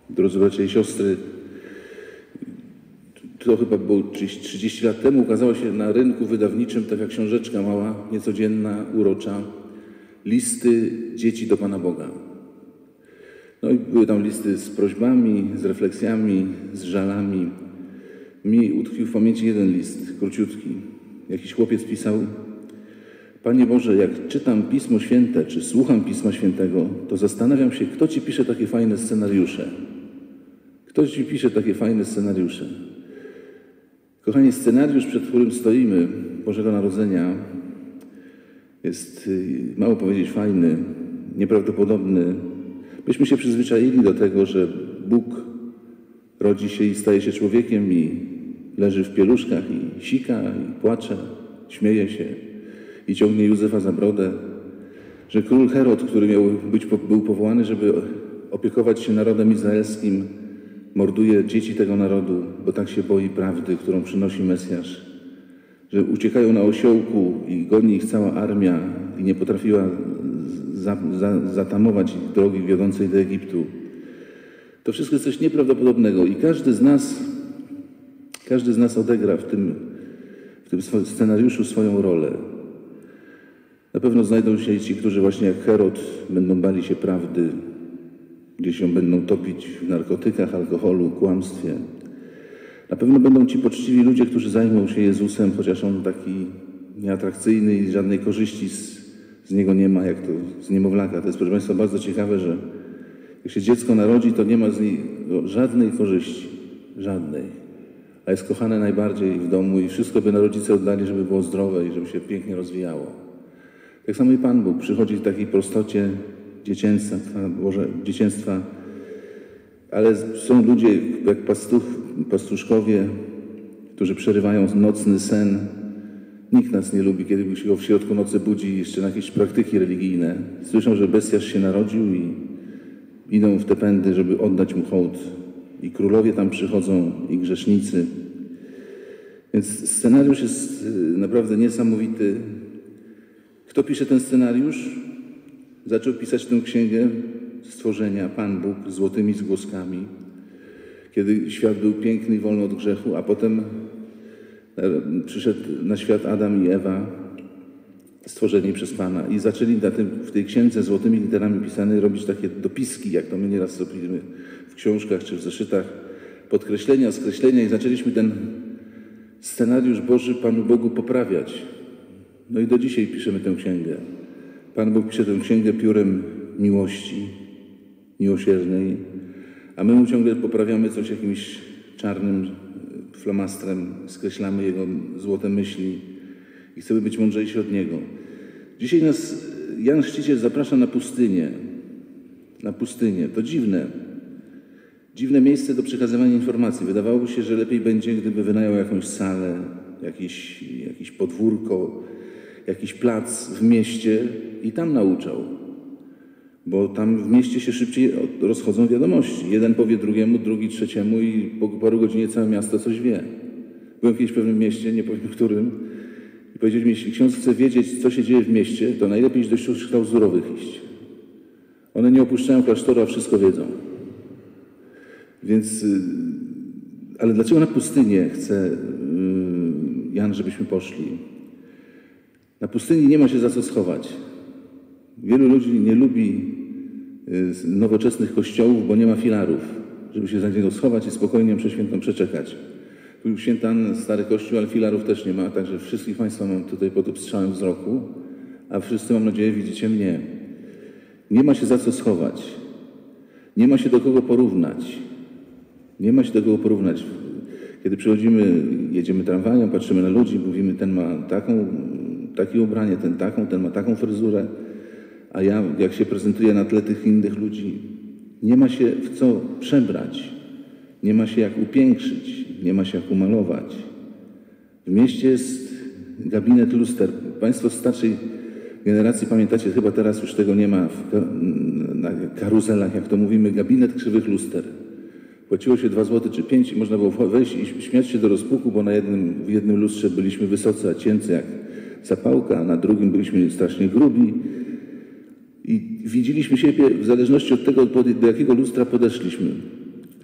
Drodzy bracia i siostry, to chyba było 30 lat temu, ukazała się na rynku wydawniczym taka książeczka mała, niecodzienna, urocza. Listy dzieci do Pana Boga. No i były tam listy z prośbami, z refleksjami, z żalami. Mi utkwił w pamięci jeden list, króciutki. Jakiś chłopiec pisał: Panie Boże, jak czytam Pismo Święte, czy słucham Pisma Świętego, to zastanawiam się, kto Ci pisze takie fajne scenariusze. Kto Ci pisze takie fajne scenariusze? Kochani, scenariusz, przed którym stoimy, Bożego Narodzenia, jest, mało powiedzieć, fajny, nieprawdopodobny. Myśmy się przyzwyczaili do tego, że Bóg rodzi się i staje się człowiekiem i leży w pieluszkach i sika, i płacze, śmieje się i ciągnie Józefa za brodę. Że król Herod, który był powołany, żeby opiekować się narodem izraelskim, morduje dzieci tego narodu, bo tak się boi prawdy, którą przynosi Mesjasz. Że uciekają na osiołku i goni ich cała armia i nie potrafiła zatamować ich drogi wiodącej do Egiptu. To wszystko jest coś nieprawdopodobnego i każdy z nas odegra w tym scenariuszu swoją rolę. Na pewno znajdą się ci, którzy właśnie jak Herod będą bali się prawdy, gdzieś ją będą topić w narkotykach, alkoholu, kłamstwie. Na pewno będą ci poczciwi ludzie, którzy zajmą się Jezusem, chociaż on taki nieatrakcyjny i żadnej korzyści z niego nie ma, jak to z niemowlaka. To jest, proszę Państwa, bardzo ciekawe, że jak się dziecko narodzi, to nie ma z niej żadnej korzyści. Żadnej. A jest kochane najbardziej w domu i wszystko by na rodzice oddali, żeby było zdrowe i żeby się pięknie rozwijało. Tak samo i Pan Bóg przychodzi w takiej prostocie dzieciństwa, ale są ludzie jak pastuszkowie, którzy przerywają nocny sen. Nikt nas nie lubi, kiedy się go w środku nocy budzi jeszcze na jakieś praktyki religijne. Słyszą, że Mesjasz się narodził i idą w te pędy, żeby oddać mu hołd. I królowie tam przychodzą, i grzesznicy. Więc scenariusz jest naprawdę niesamowity. Kto pisze ten scenariusz? Zaczął pisać tę księgę stworzenia Pan Bóg złotymi zgłoskami, kiedy świat był piękny i wolny od grzechu, a potem przyszedł na świat Adam i Ewa, stworzeni przez Pana. I zaczęli w tej księdze złotymi literami pisanej robić takie dopiski, jak to my nieraz robimy w książkach czy w zeszytach, podkreślenia, skreślenia i zaczęliśmy ten scenariusz Boży Panu Bogu poprawiać. No i do dzisiaj piszemy tę księgę. Pan Bóg pisze tę księgę piórem miłości, miłosiernej, a my mu ciągle poprawiamy coś jakimś czarnym flamastrem, skreślamy jego złote myśli i chcemy być mądrzejsi od niego. Dzisiaj nas Jan Chrzciciel zaprasza na pustynię. Na pustynię. To dziwne miejsce do przekazywania informacji. Wydawałoby się, że lepiej będzie, gdyby wynajął jakąś salę, jakieś podwórko, jakiś plac w mieście i tam nauczał. Bo tam w mieście się szybciej rozchodzą wiadomości. Jeden powie drugiemu, drugi trzeciemu i po paru godzinie całe miasto coś wie. Byłem kiedyś w pewnym mieście, nie powiem którym, i powiedzieli mi, jeśli ksiądz chce wiedzieć, co się dzieje w mieście, to najlepiej iść do sióstr klauzurowych iść. One nie opuszczają klasztoru, a wszystko wiedzą. Więc, ale dlaczego na pustynię chce Jan, żebyśmy poszli? Na pustyni nie ma się za co schować. Wielu ludzi nie lubi nowoczesnych kościołów, bo nie ma filarów, żeby się za niego schować i spokojnie mszę świętą przeczekać. Tu święta Anna, stary kościół, ale filarów też nie ma, także wszystkich Państwa mam tutaj pod obstrzałem wzroku, a wszyscy, mam nadzieję, widzicie mnie. Nie ma się za co schować. Nie ma się do kogo porównać. Nie ma się do kogo porównać. Kiedy przychodzimy, jedziemy tramwajem, patrzymy na ludzi, mówimy, ten ma takie ubranie, ten ma taką fryzurę, a ja, jak się prezentuję na tle tych innych ludzi, nie ma się w co przebrać, nie ma się jak upiększyć, nie ma się jak umalować. W mieście jest gabinet luster. Państwo z starszej generacji pamiętacie, chyba teraz już tego nie ma na karuzelach, jak to mówimy, gabinet krzywych luster. Płaciło się 2 zł czy 5 i można było wejść i śmiać się do rozpuku, bo w jednym lustrze byliśmy wysocy, a ciency jak zapałka, a na drugim byliśmy strasznie grubi. I widzieliśmy siebie w zależności od tego, do jakiego lustra podeszliśmy.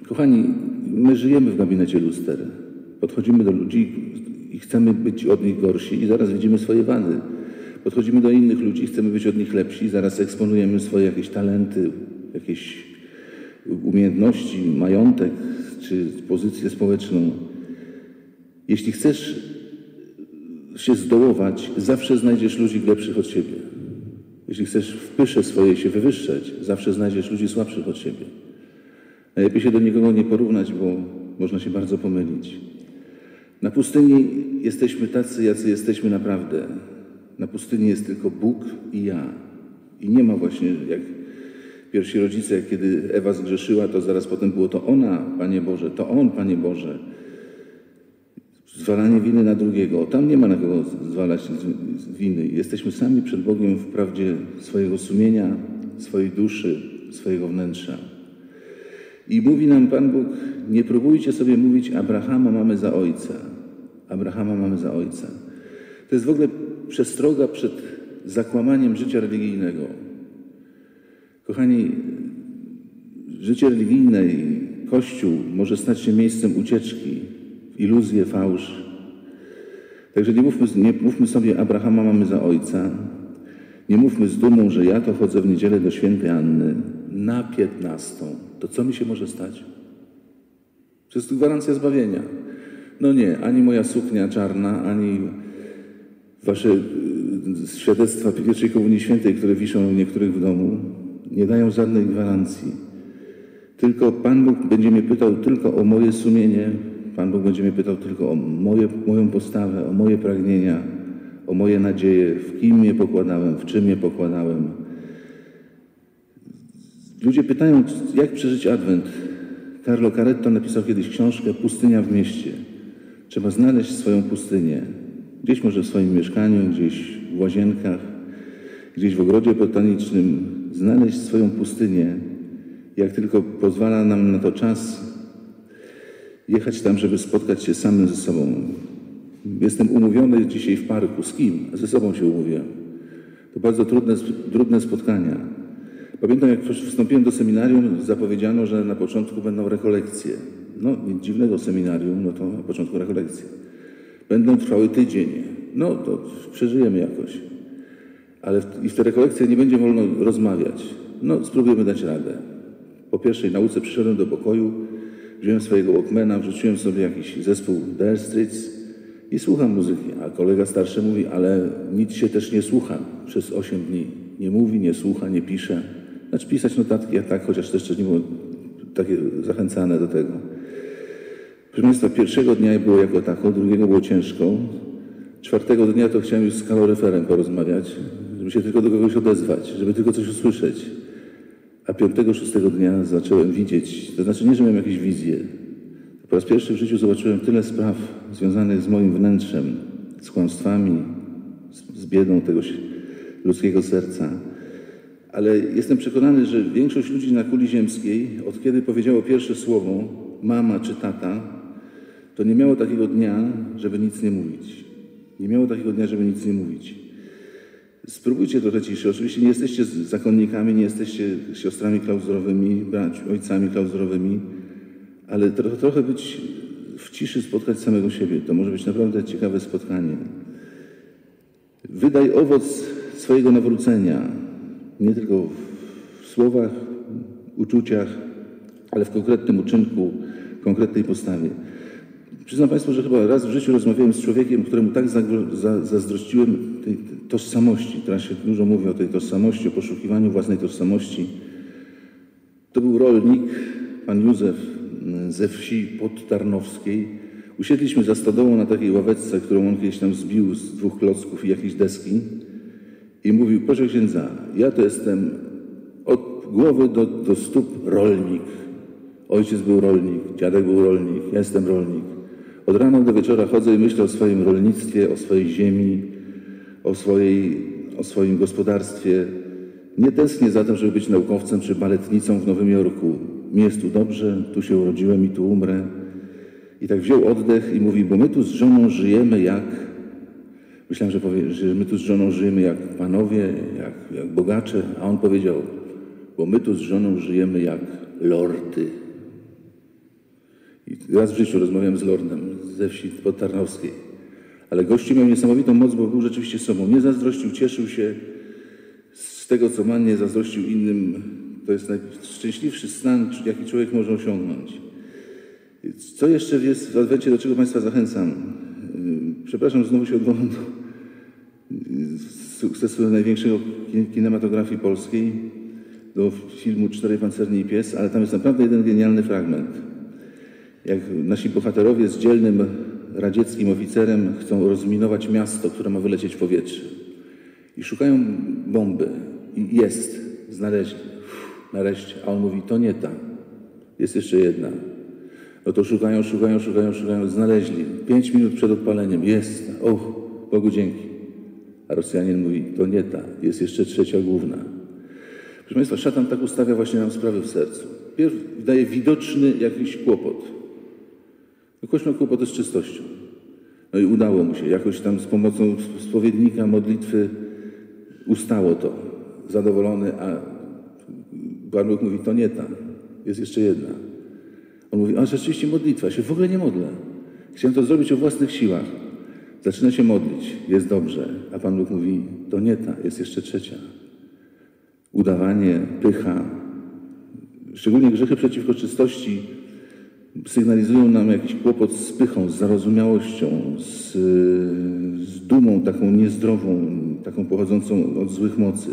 Kochani, my żyjemy w gabinecie luster. Podchodzimy do ludzi i chcemy być od nich gorsi i zaraz widzimy swoje wady. Podchodzimy do innych ludzi, chcemy być od nich lepsi, zaraz eksponujemy swoje jakieś talenty, jakieś umiejętności, majątek czy pozycję społeczną. Jeśli chcesz się zdołować, zawsze znajdziesz ludzi lepszych od siebie. Jeśli chcesz w pysze swojej się wywyższać, zawsze znajdziesz ludzi słabszych od siebie. Najlepiej się do nikogo nie porównać, bo można się bardzo pomylić. Na pustyni jesteśmy tacy, jacy jesteśmy naprawdę. Na pustyni jest tylko Bóg i ja. I nie ma właśnie, jak pierwsi rodzice, kiedy Ewa zgrzeszyła, to zaraz potem było to ona, Panie Boże, to on, Panie Boże. Zwalanie winy na drugiego. Tam nie ma na kogo zwalać winy. Jesteśmy sami przed Bogiem w prawdzie swojego sumienia, swojej duszy, swojego wnętrza. I mówi nam Pan Bóg, nie próbujcie sobie mówić, Abrahama mamy za ojca. Abrahama mamy za ojca. To jest w ogóle przestroga przed zakłamaniem życia religijnego. Kochani, życie religijne i Kościół może stać się miejscem ucieczki, iluzje, fałsz. Także nie mówmy sobie, Abrahama mamy za ojca. Nie mówmy z dumą, że ja to chodzę w niedzielę do świętej Anny na 15. To co mi się może stać? To jest gwarancja zbawienia. No nie, ani moja suknia czarna, ani wasze świadectwa pierwszej Komunii Świętej, które wiszą u niektórych w domu, nie dają żadnej gwarancji. Tylko Pan Bóg będzie mnie pytał tylko o moje sumienie, Pan Bóg będzie mnie pytał tylko o moją postawę, o moje pragnienia, o moje nadzieje, w kim je pokładałem, w czym je pokładałem. Ludzie pytają, jak przeżyć Adwent. Carlo Caretto napisał kiedyś książkę Pustynia w mieście. Trzeba znaleźć swoją pustynię. Gdzieś może w swoim mieszkaniu, gdzieś w łazienkach, gdzieś w ogrodzie botanicznym. Znaleźć swoją pustynię. Jak tylko pozwala nam na to czas, jechać tam, żeby spotkać się samym ze sobą. Jestem umówiony dzisiaj w parku. Z kim? Ze sobą się umówiłem. To bardzo trudne spotkania. Pamiętam, jak wstąpiłem do seminarium, zapowiedziano, że na początku będą rekolekcje. No, nic dziwnego seminarium, no to na początku rekolekcje. Będą trwały tydzień. No, to przeżyjemy jakoś. Ale w te rekolekcje nie będzie wolno rozmawiać. No, spróbujemy dać radę. Po pierwszej nauce przyszedłem do pokoju, wziąłem swojego Walkmana, wrzuciłem sobie jakiś zespół Dire Straits i słucham muzyki. A kolega starszy mówi, ale nic się też nie słucha przez 8 dni. Nie mówi, nie słucha, nie pisze. Znaczy pisać notatki, ja tak, chociaż też nie było takie zachęcane do tego. Proszę Państwa, pierwszego dnia było jako tako, drugiego było ciężko. 4. dnia to chciałem już z kaloryferem porozmawiać, żeby się tylko do kogoś odezwać, żeby tylko coś usłyszeć. A 5. 6. dnia zacząłem widzieć, to znaczy nie, że miałem jakieś wizje. Po raz pierwszy w życiu zobaczyłem tyle spraw związanych z moim wnętrzem, z kłamstwami, z biedą tego ludzkiego serca. Ale jestem przekonany, że większość ludzi na kuli ziemskiej, od kiedy powiedziało pierwsze słowo, mama czy tata, to nie miało takiego dnia, żeby nic nie mówić. Nie miało takiego dnia, żeby nic nie mówić. Spróbujcie trochę ciszy. Oczywiście nie jesteście zakonnikami, nie jesteście siostrami klauzorowymi, ojcami klauzorowymi, ale trochę być w ciszy, spotkać samego siebie. To może być naprawdę ciekawe spotkanie. Wydaj owoc swojego nawrócenia. Nie tylko w słowach, uczuciach, ale w konkretnym uczynku, konkretnej postawie. Przyznam Państwu, że chyba raz w życiu rozmawiałem z człowiekiem, któremu tak zazdrościłem tej tożsamości. Teraz się dużo mówi o tej tożsamości, o poszukiwaniu własnej tożsamości. To był rolnik, pan Józef ze wsi podtarnowskiej. Usiedliśmy za stodołą na takiej ławeczce, którą on kiedyś tam zbił z 2 klocków i jakiejś deski. I mówił, proszę księdza, ja to jestem od głowy do stóp rolnik. Ojciec był rolnik, dziadek był rolnik, ja jestem rolnik. Od rana do wieczora chodzę i myślę o swoim rolnictwie, o swojej ziemi, o swoim gospodarstwie. Nie tęsknię za tym, żeby być naukowcem czy baletnicą w Nowym Jorku. Mi jest tu dobrze, tu się urodziłem i tu umrę. I tak wziął oddech i mówi, bo my tu z żoną żyjemy jak... Myślałem, że powie, że my tu z żoną żyjemy jak panowie, jak bogacze, a on powiedział, bo my tu z żoną żyjemy jak lordy. I raz w życiu rozmawiałem z lordem ze wsi podtarnowskiej. Ale gościu miał niesamowitą moc, bo był rzeczywiście sobą. Nie zazdrościł, cieszył się z tego, co ma, nie zazdrościł innym. To jest najszczęśliwszy stan, jaki człowiek może osiągnąć. Co jeszcze jest w Adwencie, do czego Państwa zachęcam? Przepraszam, znowu się odwołam do sukcesu największego kinematografii polskiej, do filmu Czterej pancerni i pies, ale tam jest naprawdę jeden genialny fragment. Jak nasi bohaterowie z dzielnym radzieckim oficerem chcą rozminować miasto, które ma wylecieć w powietrze. I szukają bomby. I jest. Znaleźli. Nareszcie. A on mówi, to nie ta. Jest jeszcze jedna. No to szukają. Znaleźli. 5 minut przed odpaleniem. Jest. Bogu dzięki. A Rosjanin mówi, to nie ta. Jest jeszcze trzecia główna. Proszę Państwa, szatan tak ustawia właśnie nam sprawy w sercu. Pierw daje widoczny jakiś kłopot. Ktoś miał kłopoty z czystością. No i udało mu się. Jakoś tam z pomocą spowiednika, modlitwy ustało to. Zadowolony, a Pan Bóg mówi, to nie ta. Jest jeszcze jedna. On mówi, a rzeczywiście modlitwa. Ja się w ogóle nie modlę. Chciałem to zrobić o własnych siłach. Zaczyna się modlić. Jest dobrze. A Pan Bóg mówi, to nie ta. Jest jeszcze trzecia. Udawanie, pycha. Szczególnie grzechy przeciwko czystości sygnalizują nam jakiś kłopot z pychą, z zarozumiałością, z dumą taką niezdrową, taką pochodzącą od złych mocy.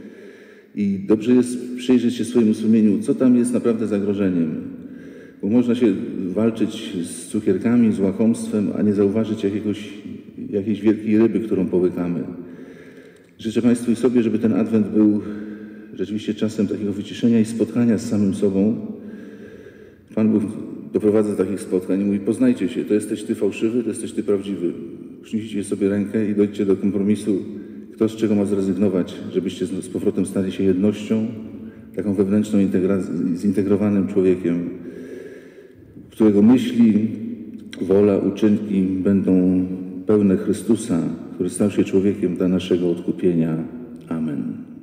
I dobrze jest przyjrzeć się swojemu sumieniu, co tam jest naprawdę zagrożeniem. Bo można się walczyć z cukierkami, z łakomstwem, a nie zauważyć jakiejś wielkiej ryby, którą połykamy. Życzę Państwu i sobie, żeby ten Adwent był rzeczywiście czasem takiego wyciszenia i spotkania z samym sobą. Pan Bóg doprowadza do takich spotkań i mówi, poznajcie się, to jesteś ty fałszywy, to jesteś ty prawdziwy. Uśnijcie sobie rękę i dojdźcie do kompromisu, kto z czego ma zrezygnować, żebyście z powrotem stali się jednością, taką wewnętrzną zintegrowanym człowiekiem, którego myśli, wola, uczynki będą pełne Chrystusa, który stał się człowiekiem dla naszego odkupienia. Amen.